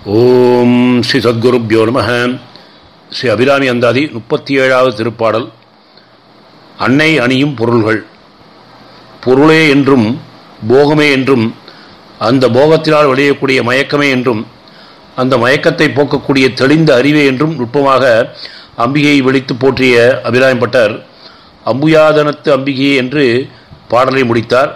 ஓம் ஸ்ரீ சத்குருப்யோ நம. ஸ்ரீ அபிராமி அந்தாதி 37வது திருப்பாடல். அன்னை அணியும் பொருள்கள். பொருளே என்றும் போகமே என்றும், அந்த போகத்தினால் விளையக்கூடிய மயக்கமே என்றும், அந்த மயக்கத்தை போக்கக்கூடிய தெளிந்த அறிவே என்றும் நுட்பமாக அம்பிகையை விழித்து போற்றிய அபிராமிப்பட்டர் அம்புயாதனத்து அம்பிகையே என்று பாடலை முடித்தார்.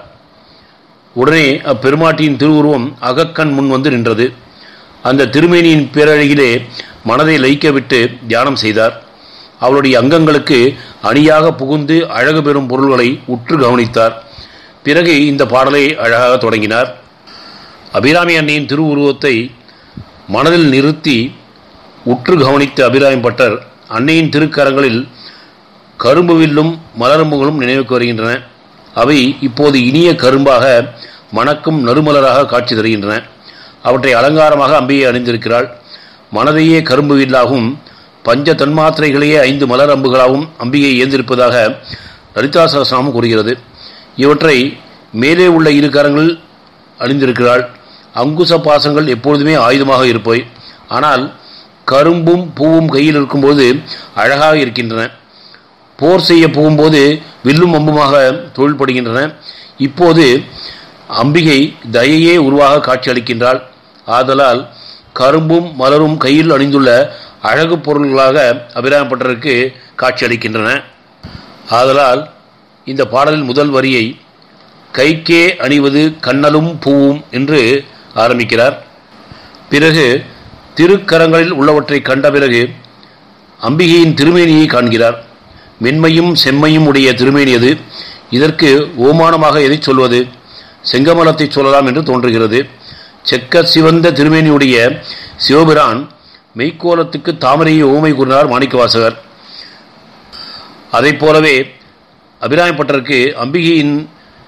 உடனே அப்பெருமாட்டியின் திருவுருவம் அகக்கண் முன் வந்து நின்றது. அந்த திருமேனியின் பேரழகிலே மனதை லயிக்க விட்டு தியானம் செய்தார். அவளுடைய அங்கங்களுக்கு அணியாக புகுந்து அழகு பெறும் பொருள்களை உற்று கவனித்தார். பிறகு இந்த பாடலை அழகாக தொடங்கினார். அபிராமி அன்னையின் திருவுருவத்தை மனதில் நிறுத்தி உற்று கவனித்த அபிராமிப்பட்டர் அன்னையின் திருக்கரங்களில் கரும்பு வில்லும் மலரம்புகளும் நினைவுக்கு வருகின்றன. அவை இப்போது இனிய கரும்பாக மணக்கும் நறுமலராக காட்சி தருகின்றன. அவற்றை அலங்காரமாக அம்பிகை அணிந்திருக்கிறாள். மனதையே கரும்பு வில்லாகவும் பஞ்ச தன்மாத்திரைகளையே 5 மலர் அம்புகளாகவும் அம்பிகை ஏந்திருப்பதாக லலிதா சகஸ்ரநாமம் கூறுகிறது. இவற்றை மேலே உள்ள 2 கரங்கள் அணிந்திருக்கிறாள். அங்குச பாசங்கள் எப்பொழுதுமே ஆயுதமாக இருப்பவை. ஆனால் கரும்பும் பூவும் கையில் இருக்கும்போது அழகாக இருக்கின்றன. போர் செய்ய போகும்போது வில்லும் அம்புமாக தொழில்படுகின்றன. இப்போது அம்பிகை தயையே உருவாக காட்சி அளிக்கின்றாள். ஆதலால் கரும்பும் மலரும் கையில் அணிந்துள்ள அழகு பொருள்களாக அபிராமிப்பட்டருக்கு காட்சி அளிக்கின்றன. ஆதலால் இந்த பாடலின் முதல் வரியை கைக்கே அணிவது கண்ணலும் பூவும் என்று ஆரம்பிக்கிறார். பிறகு திருக்கரங்களில் உள்ளவற்றை கண்ட பிறகு அம்பிகையின் திருமேனியை காண்கிறார். மென்மையும் செம்மையும் உடைய திருமேனி அது. இதற்கு ஓமானமாக எதை சொல்வது? செங்கமலத்தை சொல்லலாம் என்று தோன்றுகிறது. செக்க சிவந்த திருமேனியுடைய சிவபிரான் மெய்க்கோலத்துக்கு தாமரையை ஓமை கூறினார் மாணிக்கவாசகர். அதை போலவே அபிராமிப்பட்டருக்கு அம்பிகையின்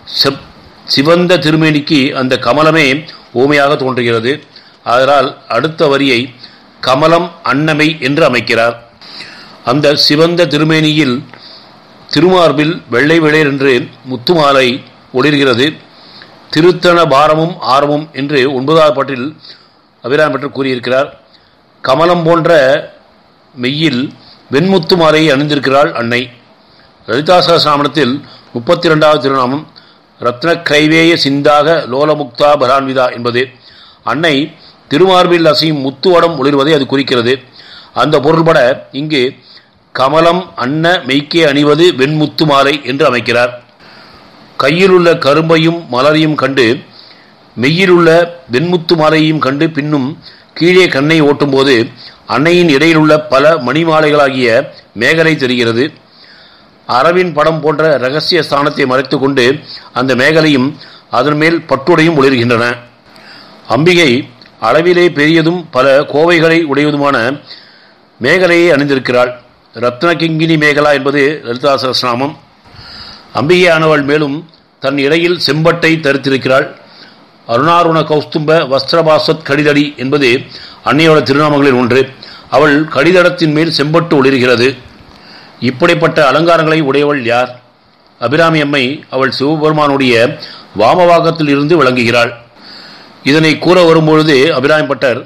சிவந்த திருமேனிக்கு அந்த கமலமே ஓமையாக தோன்றுகிறது. அதனால் அடுத்த வரியை கமலம் அன்னமை என்று அமைக்கிறார். அந்த சிவந்த திருமேனியில் திருமார்பில் வெள்ளை வெளேர் என்று முத்துமாலை ஒளிர்கிறது. திருத்தண பாரமும் ஆரமும் என்று 9வது பாட்டில் அபிராமிப்பட்டர் கூறியிருக்கிறார். கமலம் போன்ற மெய்யில் வெண்முத்து மாலையை அணிந்திருக்கிறாள் அன்னை. லலிதா சகஸ்ரநாமத்தில் 32வது திருநாமம் ரத்ன கைவேய சிந்தாக லோலமுக்தா பரான்விதா என்பது. அன்னை திருமார்பில் அசையும் முத்துவடம் ஒளிர்வதை அது குறிக்கிறது. அந்த பொருள்பட இங்கு கமலம் அன்ன மெய்க்கே அணிவது வெண்முத்து மாலை என்று அமைக்கிறார். கையிலுள்ள கரும்பையும் மலரையும் கண்டு மெய்யிலுள்ள வெண்முத்து மாலையையும் கண்டு பின்னும் கீழே கண்ணை ஓட்டும்போது அன்னையின் இடையிலுள்ள பல மணிமாலைகளாகிய மேகலை தெரிகிறது. அரவின் படம் போன்ற இரகசிய ஸ்தானத்தை மறைத்து கொண்டு அந்த மேகலையும் அதன் மேல் பட்டுடையும் ஒளிர்கின்றன. அம்பிகை அளவிலே பெரியதும் பல கோவைகளை உடையதுமான மேகலையை அணிந்திருக்கிறாள். ரத்னகிங்கினி மேகலா என்பது லலிதா சகஸ்ரநாமம். அம்பிகையானவள் மேலும் தன் இடையில் செம்பட்டை தரித்திருக்கிறாள். அருணாருண கௌஸ்தும்ப வஸ்திரபாசத் கடிதடி என்பது அன்னையோட திருநாமங்களில் ஒன்று. அவள் கடிதடத்தின் மேல் செம்பட்டு ஒளிர்கிறது. இப்படிப்பட்ட அலங்காரங்களை உடையவள் யார்? அபிராமி அம்மை. அவள் சிவபெருமானுடைய வாமவாகத்தில் இருந்து விளங்குகிறாள். இதனை கூற வரும்பொழுது அபிராமிப்பட்டர்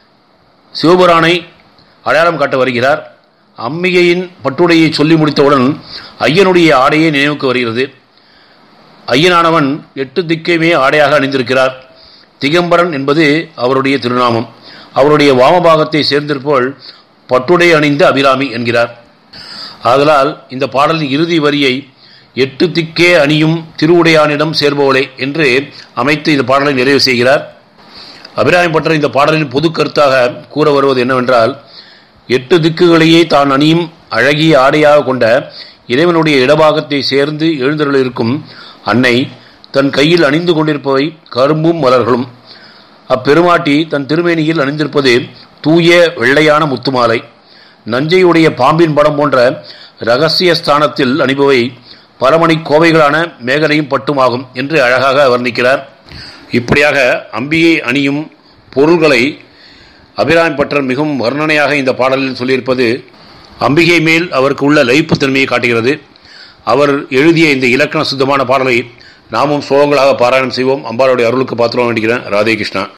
சிவபுரானை அடையாளம் காட்ட வருகிறார். அம்பிகையின் பட்டுடையை சொல்லி முடித்தவுடன் ஐயனுடைய ஆடையை நினைவுக்கு வருகிறது. ஐயனானவன் 8 திக்கையுமே ஆடையாக அணிந்திருக்கிறார். திகம்பரன் என்பது அவருடைய திருநாமம். அவருடைய வாமபாகத்தை சேர்ந்திருப்போல் பட்டுடை அணிந்த அபிராமி என்கிறார். ஆதலால் இந்த பாடலின் இறுதி வரியை 8 திக்கே அணியும் திருவுடையானிடம் சேர்பவளே என்று அமைத்து இந்த பாடலை நிறைவு செய்கிறார். அபிராமிப்பட்டர் இந்த பாடலின் பொது கருத்தாக கூற வருவது என்னவென்றால், 8 திக்குகளையே தான் அணியும் அழகிய ஆடையாக கொண்ட இறைவனுடைய இடபாகத்தை சேர்ந்து எழுந்தருளிருக்கும் அன்னை தன் கையில் அணிந்து கொண்டிருப்பவை கரும்பும் மலர்களும். அப்பெருமாட்டி தன் திருமேனியில் அணிந்திருப்பது தூய வெள்ளையான முத்துமாலை. நஞ்சையுடைய பாம்பின் படம் போன்ற இரகசிய ஸ்தானத்தில் அணிபவை பலமணி கோவைகளான மேகலையும் பட்டுமாகும் என்று அழகாக வர்ணிக்கிறார். இப்படியாக அம்பிகை அணியும் பொருள்களை அபிராமிப்பட்டர் மிகவும் வர்ணனையாக இந்த பாடலில் சொல்லியிருப்பது அம்பிகை மேல் அவருக்கு உள்ள லயிப்பு தன்மையை காட்டுகிறது. அவர் எழுதிய இந்த இலக்கண சுத்தமான பாடலை நாமும் ஸ்லோகங்களாக பாராயணம் செய்வோம். அம்பாளுடைய அருளுக்கு பாத்திரம் வேண்டுகிறேன். ராதே கிருஷ்ணா.